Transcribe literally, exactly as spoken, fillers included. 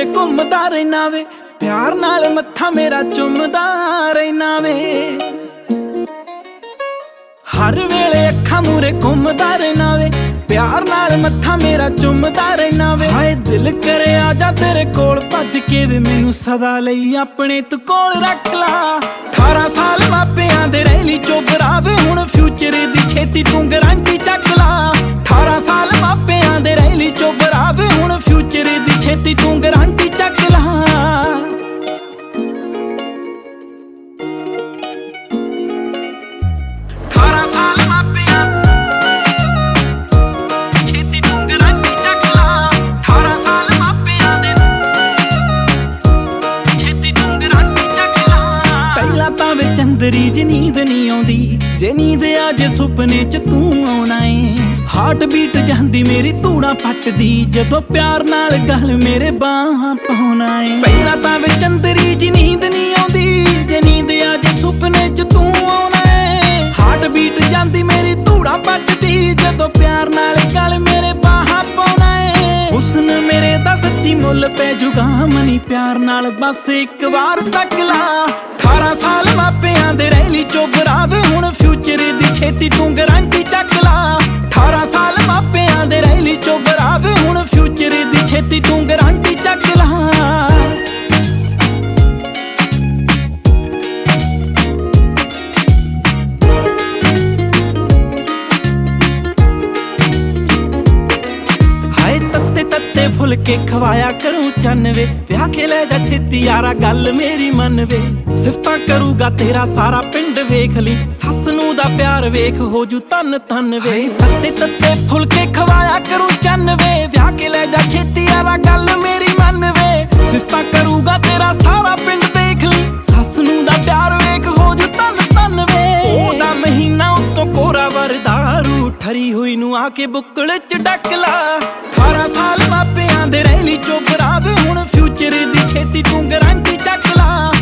ਮੂਰੇ ਘੁੰਮਦਾ ਰਹਿਣਾ ਵੇ, ਪਿਆਰ ਨਾਲ ਮੱਥਾ ਮੇਰਾ ਚੁੰਮਦਾ ਰਹਿਣਾ ਵੇ। ਹਰ ਵੇਲੇ ਅੱਖਾਂ ਮੂਰੇ ਘੁੰਮਦਾ ਰਹਿਣਾ ਵੇ, ਪਿਆਰ ਨਾਲ ਮੱਥਾ ਮੇਰਾ ਚੁੰਮਦਾ ਰਹਿਣਾ ਵੇ। ਹਾਏ ਦਿਲ ਕਰੇ ਆ ਜਾ ਤੇਰੇ ਕੋਲ ਭੱਜ ਕੇ ਵੇ, ਮੈਨੂੰ ਸਦਾ ਲਈ ਆਪਣੇ ਤੂੰ ਕੋਲ ਰੱਖ ਲਾ। ਅਠਾਰਾਂ ਸਾਲ ਮਾਪਿਆਂ ਦੇ ਰਹਿਲੀ ਚੋਬਰਾ ਵੇ, ਹੁਣ ਫਿਊਚਰ ਦੀ ਛੇਤੀ ਤੂੰ ਗਰੰਟੀ ਚੱਕ ਲਾ। ਅਠਾਰਾਂ ਸਾਲ ਮਾਪਿਆਂ ਦੇ ਰਹਿਲੀ ਚੋਬਰਾ ਵੇ, ਹੁਣ ਫਿਊਚਰ ਦੀ ਛੇਤੀ ਤੂੰ ਗਰੰਟੀ ਚੱਕ ਲਾ। ਚੰਦਰੀ ਚ ਨੀਂਦ ਨਹੀਂ ਆਉਂਦੀ, ਜੇ ਨੀਂਦ ਆ ਜੇ ਸੁਪਨੇ ਚ ਤੂੰ ਆਉਣਾ ਏ। ਹਾਰਟ ਬੀਟ ਜਾਂਦੀ ਮੇਰੀ ਧੂੜਾਂ ਪੱਟਦੀ, ਜਦੋਂ ਪਿਆਰ ਨਾਲ ਗਲ ਮੇਰੇ ਬਾਹਾਂ ਪਾਉਣਾ ਏ। ਪਹਿਲਾਂ ਤਾਂ ਵੇ ਚੰਦਰੀ ਚ ਨੀਂਦ ਨਹੀਂ ਆਉਂਦੀ, ਜੇ ਨੀਂਦ ਆ ਜੇ ਸੁਪਨੇ ਚ ਤੂੰ ਆਉਣਾ ਏ। ਹਾਰਟ ਬੀਟ ਜਾਂਦੀ ਮੇਰੀ ਧੂੜਾਂ ਪੱਟਦੀ, ਜਦੋਂ ਪਿਆਰ ਨਾਲ ਗਲ ਮੇਰੇ ਬਾਹਾਂ ਪਾਉਣਾ ਏ। ਹੁਸਨ ਮੇਰੇ ਦਾ ਸੱਚੀ ਮੁੱਲ ਪੈ ਜੂਗਾ ਮਨੀ, ਪਿਆਰ ਨਾਲ ਬਸ ਇੱਕ ਵਾਰ ਤੱਕ ਲਾ। ਅਠਾਰਾਂ ਸਾਲ ਮਾਪਿਆਂ ਦੇ ਰਹਿਲੀ ਚੋਬਰਾ ਵੇ, ਹੁਣ ਫਿਊਚਰ ਦੀ ਛੇਤੀ ਤੂੰ ਗਰੰਟੀ ਚੱਕ ਲਾ। ਅਠਾਰਾਂ ਸਾਲ ਮਾਪਿਆਂ ਦੇ ਰਹਿਲੀ ਚੋਬਰਾ ਵੇ, ਹੁਣ ਫਿਊਚਰ ਦੀ ਛੇਤੀ ਤੂੰ ਗਰੰਟੀ ਚੱਕ ਲਾ। ਤੱਤੇ ਫੁਲਕੇ ਖਵਾਇਆ ਕਰੂੰ ਚੰਨ ਵੇ, ਵਿਆਹ ਕੇ ਲੈ ਜਾ ਛੇਤੀ ਯਾਰਾ ਗੱਲ ਮੇਰੀ ਮੰਨ ਵੇ। ਸਿਫਤਾਂ ਕਰੂਗਾ ਤੇਰਾ ਸਾਰਾ ਪਿੰਡ ਵੇਖ ਲਈ, ਸੱਸ ਨੂੰ ਦਾ ਪਿਆਰ ਵੇਖ ਹੋ ਜੂ ਤਨ ਤਨ ਵੇ। ਤੱਤੇ ਤੱਤੇ ਫੁਲਕੇ ਖਵਾਇਆ ਕਰੂੰ ਚੰਨ ਵੇ, ਵਿਆਹ ਕੇ ਲੈ ਜਾ ਛੇਤੀ ਯਾਰਾ ਗੱਲ ਮੇਰੀ ਮੰਨ ਵੇ। ਸਿਫਤਾਂ ਕਰੂਗਾ ਤੇਰਾ ਸਾਰਾ ਪਿੰਡ ਦੇਖ ਲਈ, ਸੱਸ ਨੂੰ ਦਾ ਪਿਆਰ ਵੇਖ ਹੋ ਜੂ ਤਨ ਤਨ ਵੇ। ਉਹਦਾ ਮਹੀਨਾ ਉੱਤੋਂ ਕੋਰਾ ਵਰਦਾ, ਰੂ ਠਰੀ ਹੋਈ ਨੂੰ ਆ ਕੇ ਬੁੱਕਲ ਚ ਡੱਕ ਲਾ। ਅਠਾਰਾਂ ਸਾਲ ਮਾਪਿਆਂ ਦੇ ਰਹਿਲੀ ਚੋਬਰਾ ਵੇ, ਹੁਣ ਫਿਊਚਰ ਦੀ ਛੇਤੀ ਤੂੰ ਗਰੰਟੀ ਚੱਕ ਲਾ।